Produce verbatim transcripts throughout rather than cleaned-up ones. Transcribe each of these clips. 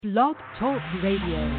Blog Talk Radio.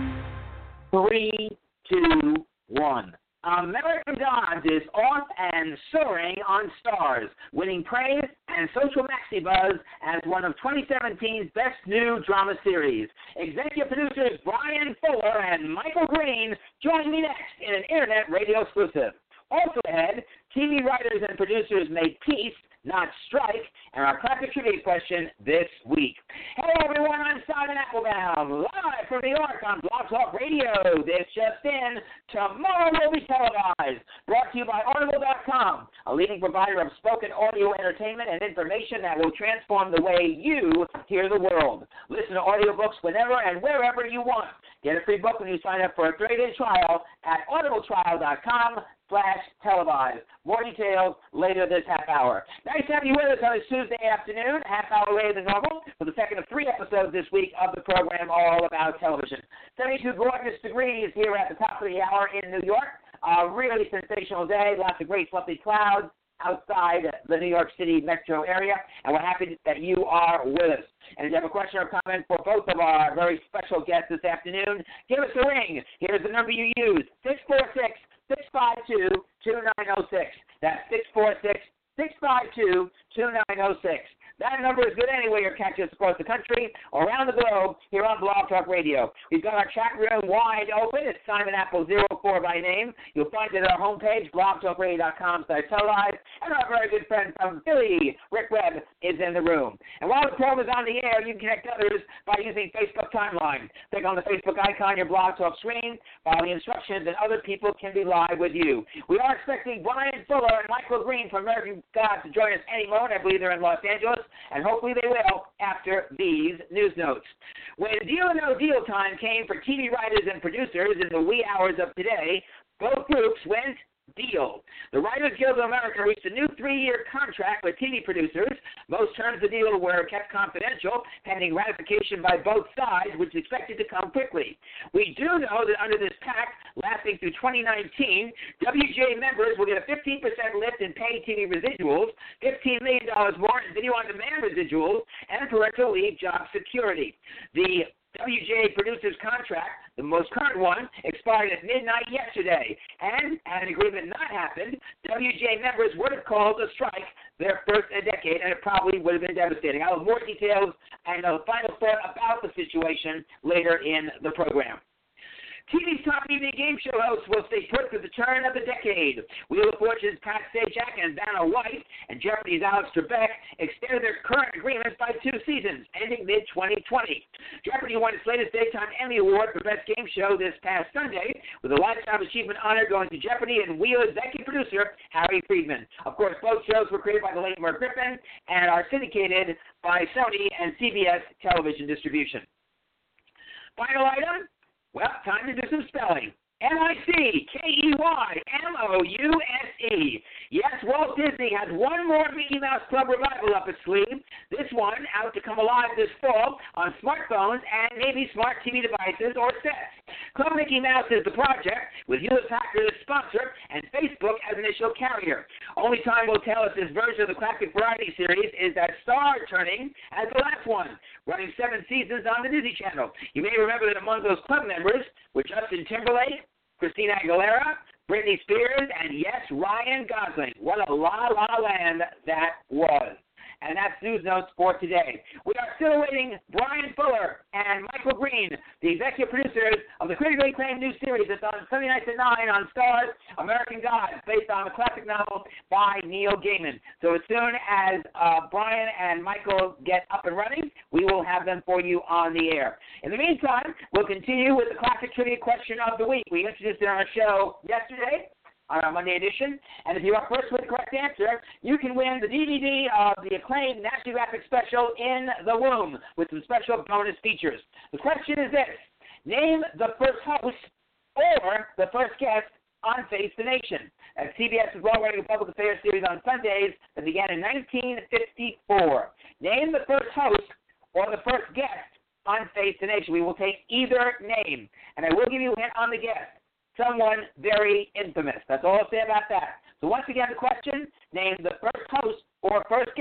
Three, two, one. American Gods is off and soaring on Stars, winning praise and social maxi buzz as one of twenty seventeen's best new drama series. Executive producers Bryan Fuller and Michael Green join me next in an internet radio exclusive. Also ahead, T V writers and producers made peace, not strike, and our classic trivia question this week. Hello, everyone. I'm Simon Applebaum, live from New York on Blog Talk Radio. This just in, tomorrow will be televised. Brought to you by Audible dot com, a leading provider of spoken audio entertainment and information that will transform the way you hear the world. Listen to audiobooks whenever and wherever you want. Get a free book when you sign up for a thirty-day trial at audible trial dot com slash televised. More details later this half hour. Nice to have you with us on this Tuesday afternoon, half hour later than normal, for the second of three episodes this week of the program all about television. seventy-two gorgeous degrees here at the top of the hour in New York. A really sensational day, lots of great fluffy clouds outside the New York City metro area, and we're happy that you are with us. And if you have a question or comment for both of our very special guests this afternoon, give us a ring. Here's the number you use, six four six, six five two, two nine zero six. That's six four six, six five two, two nine zero six. That number is good anywhere you're catching us across the country or around the globe here on Blog Talk Radio. We've got our chat room wide open. It's Simon Apple zero four by name. You'll find it at our homepage, blog talk radio dot com slash televised. And our very good friend from Philly, Rick Webb, is in the room. And while the program is on the air, you can connect others by using Facebook Timeline. Click on the Facebook icon on your Blog Talk screen, follow the instructions, and other people can be live with you. We are expecting Bryan Fuller and Michael Green from American Gods to join us any moment. I believe they're in Los Angeles, and hopefully they will after these news notes. When Deal or No Deal time came for T V writers and producers in the wee hours of today, both groups went deal. The Writers Guild of America reached a new three-year contract with T V producers. Most terms of the deal were kept confidential, pending ratification by both sides, which is expected to come quickly. We do know that under this pact, lasting through twenty nineteen, W G A members will get a fifteen percent lift in paid T V residuals, fifteen million dollars more in video-on-demand residuals, and parental leave job security. The W G A producers contract, the most current one, expired at midnight yesterday. And, had an agreement not happened, W G A members would have called a strike their first in a decade, and it probably would have been devastating. I'll have more details and a final thought about the situation later in the program. T V's top evening game show hosts will stay put for the turn of the decade. Wheel of Fortune's Pat Sajak and Vanna White and Jeopardy's Alex Trebek extended their current agreements by two seasons, ending mid twenty twenty. Jeopardy won its latest Daytime Emmy Award for Best Game Show this past Sunday, with a Lifetime Achievement honor going to Jeopardy and Wheel executive producer Harry Friedman. Of course, both shows were created by the late Merv Griffin and are syndicated by Sony and C B S Television Distribution. Final item? Well, time to do some spelling. M I C K E Y M O U S E. Yes, Walt Disney has one more Mickey Mouse Club revival up its sleeve. This one out to come alive this fall on smartphones and maybe smart T V devices or sets. Club Mickey Mouse is the project, with Hewlett Packard as sponsor and Facebook as initial carrier. Only time will tell if this version of the classic variety series is that star-turning as the last one, running seven seasons on the Disney Channel. You may remember that among those club members were Justin Timberlake, Christina Aguilera, Britney Spears, and yes, Ryan Gosling. What a La La Land that was. And that's news notes for today. We are still awaiting Bryan Fuller and Michael Green, the executive producers of the critically acclaimed new series that's on Sunday nights at nine on Starz, American Gods, based on the classic novel by Neil Gaiman. So as soon as uh, Bryan and Michael get up and running, we will have them for you on the air. In the meantime, we'll continue with the classic trivia question of the week. We introduced it on our show yesterday, on our Monday edition. And if you are first with the correct answer, you can win the D V D of the acclaimed National Geographic special In the Womb with some special bonus features. The question is this: name the first host or the first guest on Face the Nation, at CBS's long-running public affairs series on Sundays that began in nineteen fifty-four. Name the first host or the first guest on Face the Nation. We will take either name, and I will give you a hint on the guest. Someone very infamous. That's all I'll say about that. So once again, the question, name the first host or first guest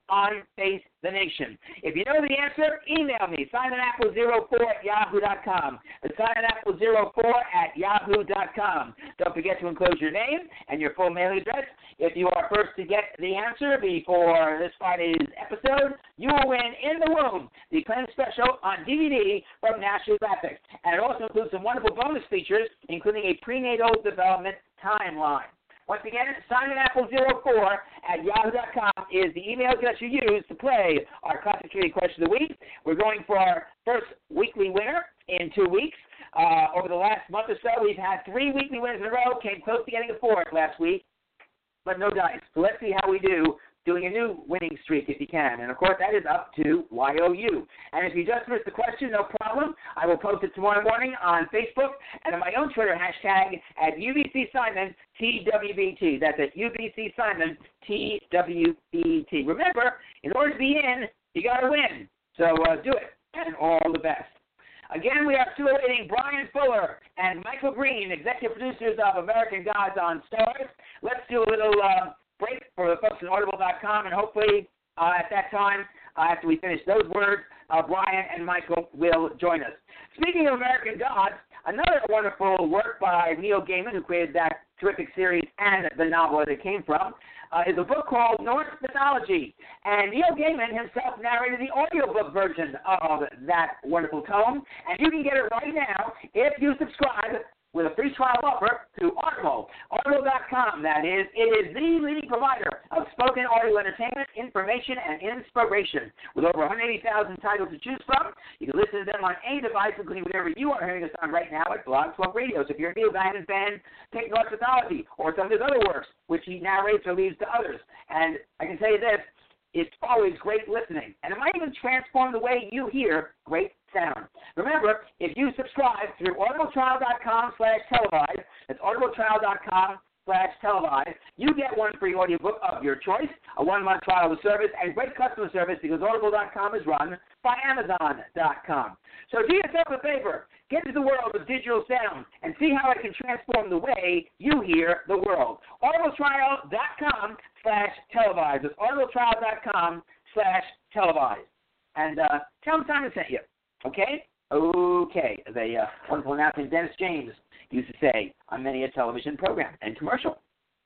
on Face the Nation. If you know the answer, email me, simon apple zero four at yahoo dot com. It's simon apple zero four at yahoo dot com. Don't forget to enclose your name and your full mailing address. If you are first to get the answer before this Friday's episode, you will win In the Womb, the acclaimed special on D V D from National Graphics. And it also includes some wonderful bonus features, including a prenatal development timeline. Once again, simon apple zero four at yahoo dot com is the email address you use to play our concentrated question of the week. We're going for our first weekly winner in two weeks. Uh, over the last month or so, we've had three weekly winners in a row, came close to getting a fourth last week, but no dice. So let's see how we do doing a new winning streak if you can. And, of course, that is up to Y O U. And if you just missed the question, no problem. I will post it tomorrow morning on Facebook and on my own Twitter hashtag at U B C Simon T W B T. That's at U B C Simon T W B T. Remember, in order to be in, you got to win. So uh, do it, and all the best. Again, we are still awaiting Brian Fuller and Michael Green, executive producers of American Gods on Stars. Let's do a little uh, break for the folks at audible dot com, and hopefully uh, at that time, uh, after we finish those words, uh, Brian and Michael will join us. Speaking of American Gods, another wonderful work by Neil Gaiman, who created that terrific series and the novel that it came from, uh, is a book called Norse Mythology. And Neil Gaiman himself narrated the audiobook version of that wonderful tome. And you can get it right now if you subscribe with a free trial offer to Audible, audible dot com, that is. It is the leading provider of spoken audio entertainment, information, and inspiration. With over one hundred eighty thousand titles to choose from, you can listen to them on any device, including whatever you are hearing us on right now at Blog Talk Radio. So if you're a Neil Gaiman fan, take Norse Mythology or some of his other works, which he narrates or leaves to others. And I can tell you this, it's always great listening. And it might even transform the way you hear great sound. Remember, if you subscribe through audible trial dot com slash televised, that's audible trial dot com slash televised, you get one free audiobook of your choice, a one-month trial of the service, and great customer service because audible dot com is run by amazon dot com. So do yourself a favor. Get into the world of digital sound and see how it can transform the way you hear the world. audible trial dot com slash televised. It's audible trial dot com slash televised. And uh, tell them Simon sent you. Okay? Okay. As a uh, wonderful announcement Dennis James used to say on many a television program and commercial.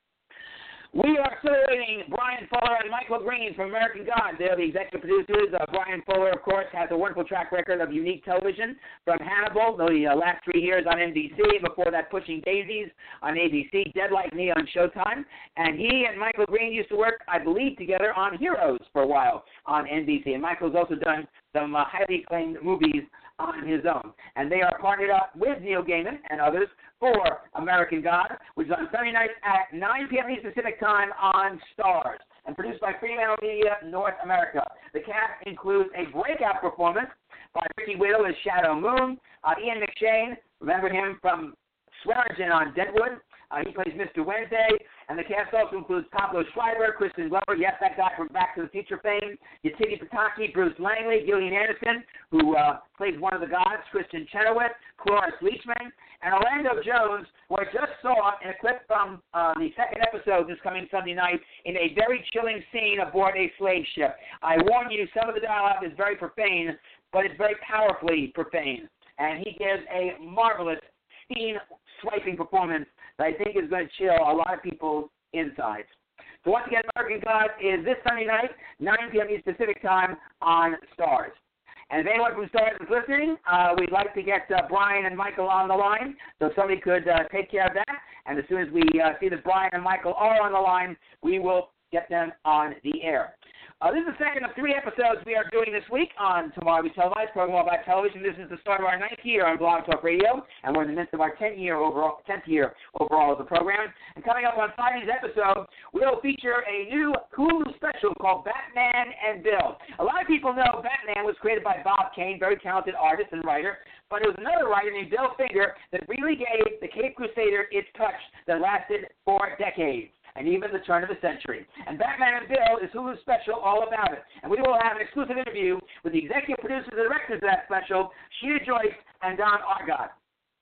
We are still waiting Brian Fuller and Michael Green from American Gods. They're the executive producers. Uh, Brian Fuller, of course, has a wonderful track record of unique television from Hannibal, the uh, last three years on N B C. Before that, Pushing Daisies on A B C, Dead Like Me on Showtime. And he and Michael Green used to work, I believe, together on Heroes for a while on N B C. And Michael's also done some uh, highly acclaimed movies on his own. And they are partnered up with Neil Gaiman and others for American Gods, which is on Sunday nights at nine p.m. Eastern Pacific Time on Stars, and produced by Fremantle Media North America. The cast includes a breakout performance by Ricky Whittle as Shadow Moon, uh, Ian McShane, remember him from Swearingen on Deadwood. Uh, he plays Mister Wednesday, and the cast also includes Pablo Schreiber, Kristen Glover, yes, that guy from Back to the Future fame, Yetiti Pataki, Bruce Langley, Gillian Anderson, who uh, plays one of the gods, Christian Chenoweth, Cloris Leachman, and Orlando Jones, who I just saw in a clip from uh, the second episode this coming Sunday night in a very chilling scene aboard a slave ship. I warn you, some of the dialogue is very profane, but it's very powerfully profane. And he gives a marvelous steam-swiping performance that I think is going to chill a lot of people's insides. So once again, American Gods is this Sunday night, nine p.m. Eastern Pacific Time on Stars. And if anyone from Stars is listening, uh, we'd like to get uh, Brian and Michael on the line, so if somebody could uh, take care of that. And as soon as we uh, see that Brian and Michael are on the line, we will get them on the air. Uh, this is the second of three episodes we are doing this week on Tomorrow We Televised, program about television. This is the start of our ninth year on Blog Talk Radio, and we're in the midst of our tenth year overall, tenth year overall of the program. And coming up on Friday's episode, we'll feature a new Hulu special called Batman and Bill. A lot of people know Batman was created by Bob Kane, very talented artist and writer, but it was another writer named Bill Finger that really gave the Cape Crusader its touch that lasted for decades, and even the turn of the century. And Batman and Bill is Hulu's special all about it. And we will have an exclusive interview with the executive producers and directors of that special, Sheena Joyce and Don Argott.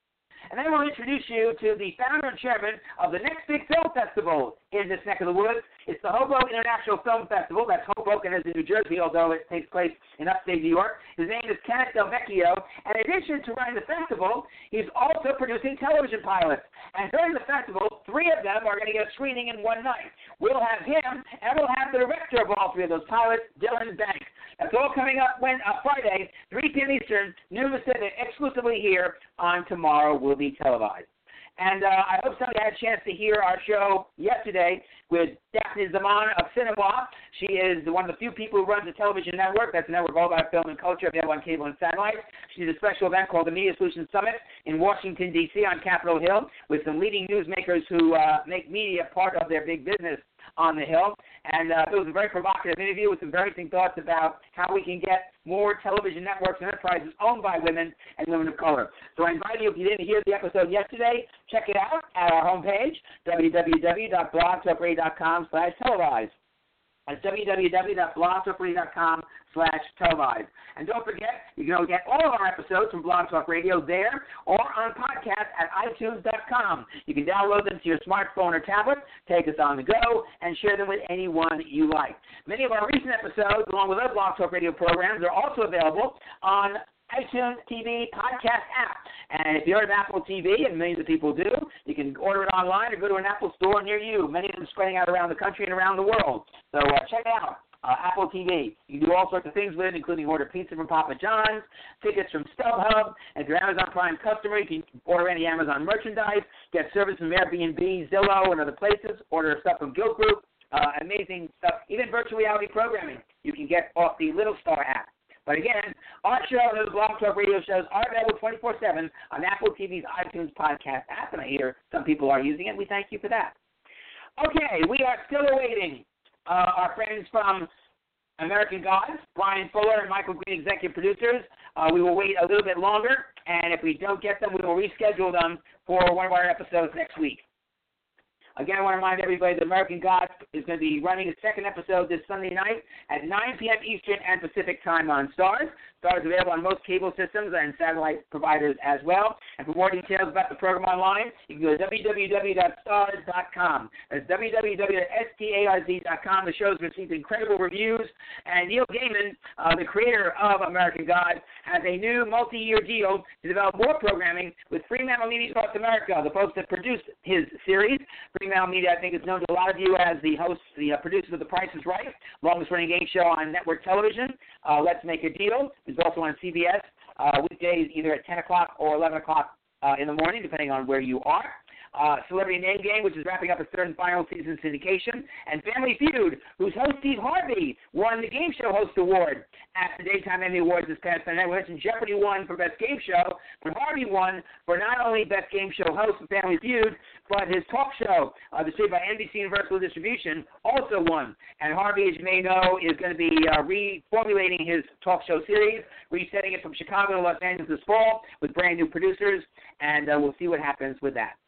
And then we'll introduce you to the founder and chairman of the next big film festival in this neck of the woods. It's the Hoboken International Film Festival. That's Hoboken as in New Jersey, although it takes place in upstate New York. His name is Kenneth Del Vecchio. And in addition to running the festival, he's also producing television pilots. And during the festival, three of them are going to get a screening in one night. We'll have him, and we'll have the director of all three of those pilots, Dylan Banks. That's all coming up when uh, Friday, three p.m. Eastern, noon Pacific, exclusively here on Tomorrow Will Be Televised. And uh, I hope somebody had a chance to hear our show yesterday with Daphne Zaman of Cinema. She is one of the few people who runs a television network. That's a network all about film and culture, available on cable and satellite. She's a special event called the Media Solutions Summit in Washington, D C on Capitol Hill with some leading newsmakers who uh, make media part of their big business on the Hill. And uh, it was a very provocative interview with some very interesting thoughts about how we can get more television networks and enterprises owned by women and women of color. So I invite you, if you didn't hear the episode yesterday, check it out at our homepage, w w w dot blog talk radio dot com slash televised. That's w w w dot blog talk radio dot com slash televised. And don't forget, you can get all of our episodes from Blog Talk Radio there or on podcast at i tunes dot com. You can download them to your smartphone or tablet, take us on the go, and share them with anyone you like. Many of our recent episodes, along with other Blog Talk Radio programs, are also available on iTunes T V podcast app. And if you're an Apple T V, and millions of people do, you can order it online or go to an Apple store near you. Many of them spreading out around the country and around the world. So uh, check it out. Uh, Apple T V. You can do all sorts of things with it, including order pizza from Papa John's, tickets from StubHub, and if you're an Amazon Prime customer, you can order any Amazon merchandise, get service from Airbnb, Zillow, and other places, order stuff from Guild Group, uh, amazing stuff, even virtual reality programming you can get off the Little Star app. But again, our show and those Blog Talk Radio shows are available twenty-four seven on Apple T V's iTunes podcast app, and I hear some people are using it. We thank you for that. Okay, we are still awaiting uh, our friends from American Gods, Brian Fuller and Michael Green, executive producers. Uh, we will wait a little bit longer, and if we don't get them, we will reschedule them for one of our episodes next week. Again, I want to remind everybody that American Gods is going to be running a second episode this Sunday night at nine p.m. Eastern and Pacific time on Starz. Starz is available on most cable systems and satellite providers as well. And for more details about the program online, you can go to w w w dot starz dot com. That's w w w dot starz dot com. The show's received incredible reviews. And Neil Gaiman, uh, the creator of American Gods, has a new multi-year deal to develop more programming with Fremantle Media North America, the folks that produced his series. Fremantle Media, I think, is known to a lot of you as the hosts, the uh, producers of The Price is Right, longest-running game show on network television. Uh, Let's Make a Deal. It's also on C B S uh, weekdays either at ten o'clock or eleven o'clock uh, in the morning, depending on where you are. Uh, Celebrity Name Game, which is wrapping up its third and final season syndication, and Family Feud, whose host Steve Harvey won the Game Show Host Award at the Daytime Emmy Awards this past Sunday. We mentioned Jeopardy won for Best Game Show, but Harvey won for not only Best Game Show Host for Family Feud, but his talk show, uh, distributed by N B C Universal Distribution, also won. And Harvey, as you may know, is going to be uh, reformulating his talk show series, resetting it from Chicago to Los Angeles this fall with brand new producers, and uh, we'll see what happens with that.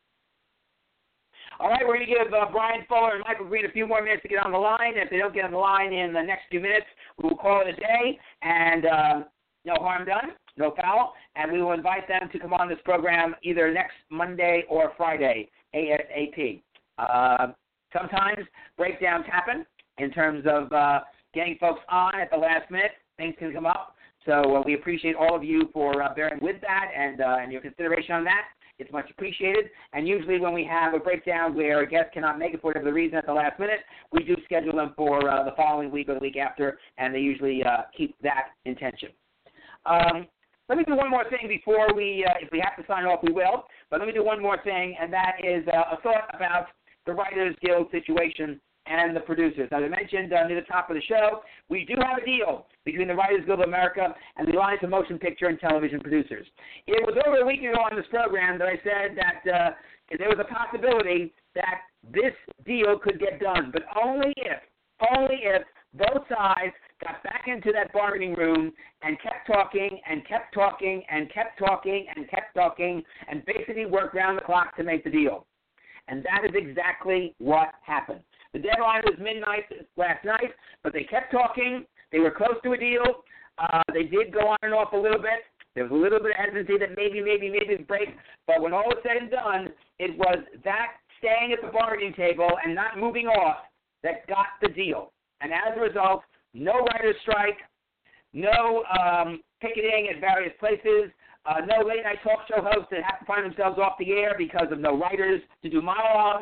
All right, we're going to give uh, Brian Fuller and Michael Green a few more minutes to get on the line. If they don't get on the line in the next few minutes, we will call it a day, and uh, no harm done, no foul, and we will invite them to come on this program either next Monday or Friday, ASAP. Uh, sometimes breakdowns happen in terms of uh, getting folks on at the last minute. Things can come up, so uh, we appreciate all of you for uh, bearing with that and, uh, and your consideration on that. It's much appreciated, and usually when we have a breakdown where a guest cannot make it for whatever reason at the last minute, we do schedule them for uh, the following week or the week after, and they usually uh, keep that intention. Um, let me do one more thing before we, uh, if we have to sign off, we will, but let me do one more thing, and that is uh, a thought about the Writers Guild situation and the producers. As I mentioned uh, near the top of the show, we do have a deal between the Writers Guild of America and the Alliance of Motion Picture and Television Producers. It was over a week ago on this program that I said that uh, there was a possibility that this deal could get done, but only if, only if both sides got back into that bargaining room and kept talking and kept talking and kept talking and kept talking and basically worked round the clock to make the deal. And that is exactly what happened. The deadline was midnight last night, but they kept talking. They were close to a deal. Uh, they did go on and off a little bit, There was a little bit of hesitancy that maybe, maybe, maybe it's break, but when all was said and done, it was that staying at the bargaining table and not moving off that got the deal. And as a result, no writers' strike, no um, picketing at various places, uh, no late-night talk show hosts that have to find themselves off the air because of no writers to do monologues.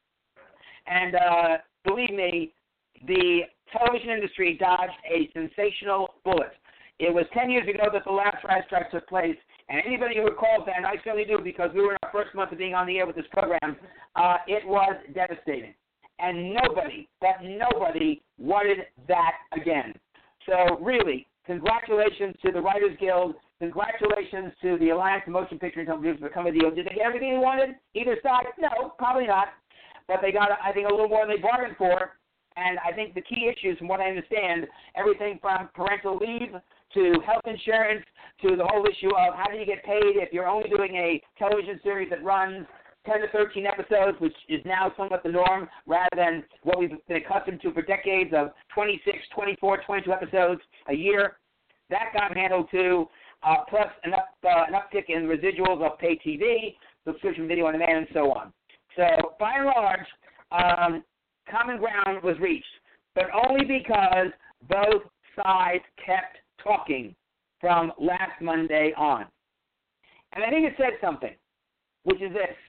And uh, believe me, the television industry dodged a sensational bullet. It was ten years ago that the last writers' strike took place, and anybody who recalls that, and I certainly do because we were in our first month of being on the air with this program, uh, it was devastating. And nobody, but nobody wanted that again. So really, congratulations to the Writers Guild. Congratulations to the Alliance of Motion Picture and Television for coming to the deal. Did they get everything they wanted? Either side? No, probably not. But they got, I think, a little more than they bargained for. And I think the key issues, from what I understand, everything from parental leave to health insurance to the whole issue of how do you get paid if you're only doing a television series that runs ten to thirteen episodes, which is now somewhat the norm, rather than what we've been accustomed to for decades of twenty-six, twenty-four, twenty-two episodes a year. That got handled too, uh, plus an, up, uh, an uptick in residuals of pay T V, subscription video on demand, and so on. So by and large, um, common ground was reached, but only because both sides kept talking from last Monday on. And I think it said something, which is this.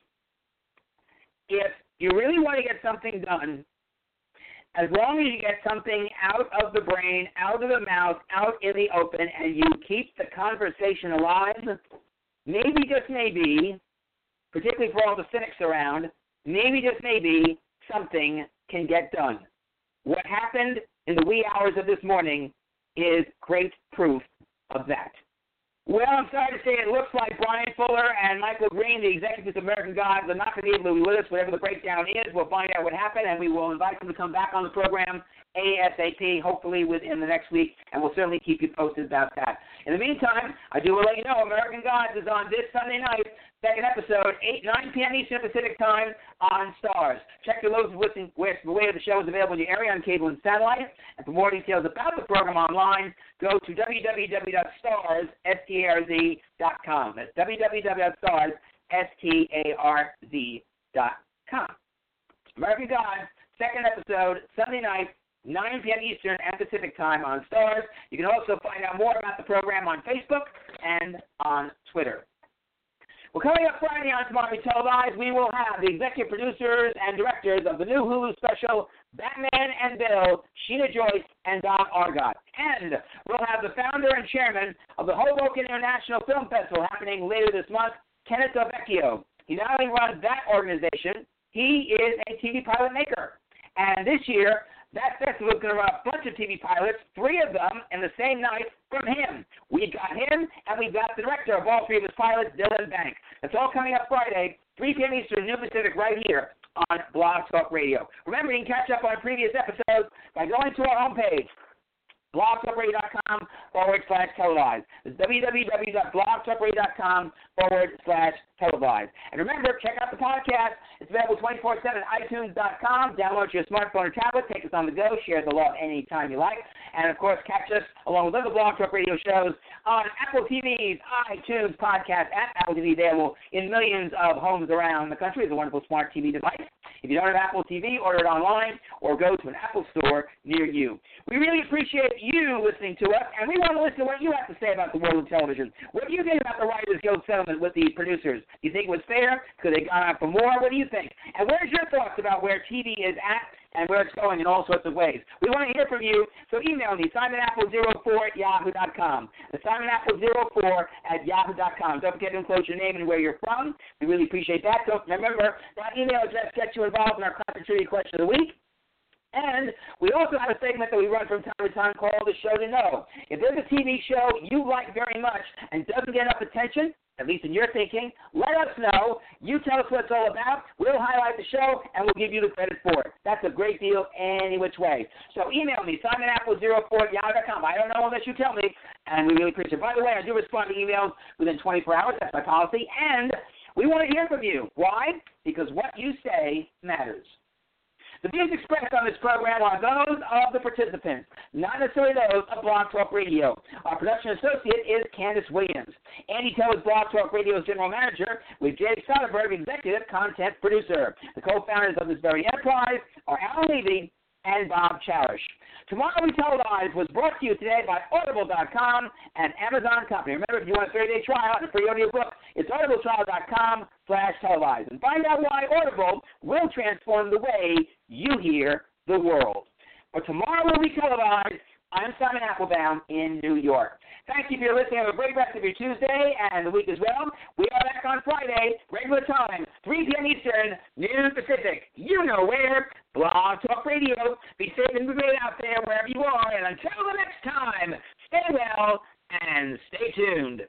If you really want to get something done, as long as you get something out of the brain, out of the mouth, out in the open, and you keep the conversation alive, maybe, just maybe, particularly for all the cynics around, maybe, just maybe, something can get done. What happened in the wee hours of this morning is great proof of that. Well, I'm sorry to say it looks like Brian Fuller and Michael Green, the executives of American Gods, are not going to be able to be with us, whatever the breakdown is. We'll find out what happened, and we will invite them to come back on the program ASAP, hopefully within the next week, and we'll certainly keep you posted about that. In the meantime, I do want to let you know American Gods is on this Sunday night, second episode, eight, nine p.m. Eastern Pacific Time on Stars. Check the loads of listening where the way the show is available in your area on cable and satellite. And for more details about the program online, go to w w w dot stars dot com. That's w w w dot stars dot com. American Gods, second episode, Sunday night, nine p.m. Eastern and Pacific Time on Stars. You can also find out more about the program on Facebook and on Twitter. Well, coming up Friday on Tomorrow We Televised, we will have the executive producers and directors of the new Hulu special, Batman and Bill, Sheena Joyce, and Don Argot. And we'll have the founder and chairman of the Hoboken International Film Festival happening later this month, Kenneth Delvecchio. He not only runs that organization, he is a T V pilot maker. And this year, that festival is going to run a bunch of T V pilots, three of them in the same night from him. We've got him, and we've got the director of all three of his pilots, Dylan Bank. It's all coming up Friday, three p.m. Eastern, New Pacific, right here on Blog Talk Radio. Remember, you can catch up on previous episodes by going to our homepage, blogtalkradio.com forward slash televised. It's www.blogtalkradio.com forward slash televised. And remember, check out the podcast. It's available twenty-four seven at itunes dot com. Download to your smartphone or tablet. Take us on the go. Share the love anytime you like. And, of course, catch us along with other Blog Talk Radio shows on Apple T V's iTunes podcast at Apple T V, available in millions of homes around the country. It's a wonderful smart T V device. If you don't have Apple T V, order it online or go to an Apple store near you. We really appreciate you listening to us, and we want to listen to what you have to say about the world of television. What do you think about the Writers Guild settlement with the producers? Do you think it was fair? Could they gone out for more? What do you think? And where's your thoughts about where T V is at and where it's going in all sorts of ways? We want to hear from you, so email me, simon apple zero four at yahoo dot com. That's simon apple zero four at yahoo dot com. Don't forget to enclose your name and where you're from. We really appreciate that. So remember, that email address gets you involved in our Classic Trivia Question of the Week. And we also have a segment that we run from time to time called The Show to Know. If there's a T V show you like very much and doesn't get enough attention, at least in your thinking, let us know. You tell us what it's all about. We'll highlight the show, and we'll give you the credit for it. That's a great deal any which way. So email me, simon apple zero four at yahoo dot com. I don't know unless you tell me, and we really appreciate it. By the way, I do respond to emails within twenty-four hours. That's my policy. And we want to hear from you. Why? Because what you say matters. The views expressed on this program are those of the participants, not necessarily those of Blog Talk Radio. Our production associate is Candace Williams. Andy Toe is Blog Talk Radio's general manager, with Jay Soderberg, executive content producer. The co-founders of this very enterprise are Alan Levy and Bob Cherish. Tomorrow We Televise was brought to you today by Audible dot com and Amazon Company. Remember, if you want a thirty-day trial and a free audio book, it's audibletrial dot com slash televise. And find out why Audible will transform the way you hear the world. But tomorrow we'll be televised. I'm Simon Applebaum in New York. Thank you for your listening. Have a great rest of your Tuesday and the week as well. We are back on Friday, regular time, three p.m. Eastern, noon Pacific. You know where. Blog Talk Radio. Be safe and be great out there wherever you are. And until the next time, stay well and stay tuned.